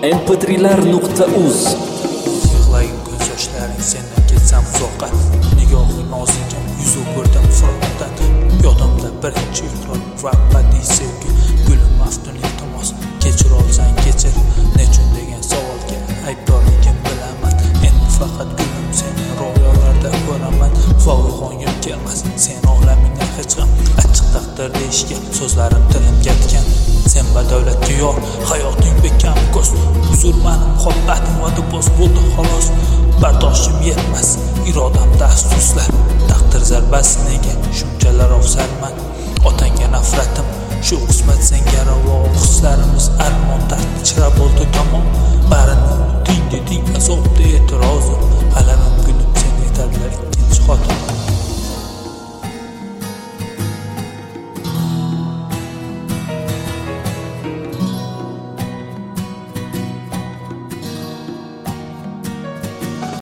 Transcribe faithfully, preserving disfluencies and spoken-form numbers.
em p trilar nuqta uz. Yig'layin ko'z yoshlaring sendan ketsam uzoqqa, nigohing nozikim yuzu ko'rdim frontdan. Yodimda birinchi iqror va badiiy sevgi, gulim maftunlik to'mos, kechir olsang kechir. Nechun degan savolga aybdorligim bilaman, endi faqat gulim seni ro'yolarda ko'raman. Favrixongim kelmas sen olamingdan hech ham, achchiq taqdir deyishga so'zlarim tilim ketgan. Sen badavlatga yor, hayoting bekam ko'z, huzur mani muhabbatim va do'pos bo'ldi xolos. Bardoshim yetmas, irodamda afsuslar, taqdir zarbasi nega shunchalar ofsarman. Otangga nafratim, shu qismat senga ravo, hislarimiz armon dard ichra bo'ldi tamom. Barini uting deding,